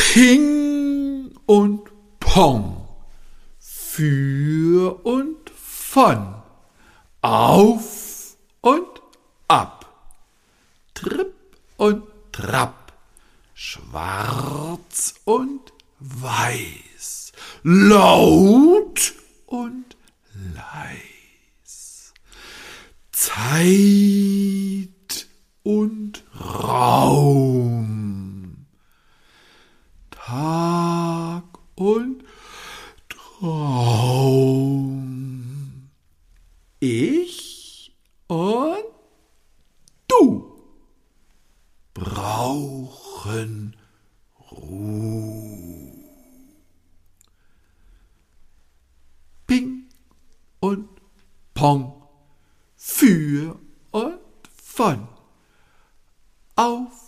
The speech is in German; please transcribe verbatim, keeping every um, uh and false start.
Ping und Pong, für und von, auf und ab, tripp und trapp, schwarz und weiß, laut und leis, Zeit und Raum, Tag und Traum, ich und du brauchen Ruhe. Ping und Pong, für und von, auf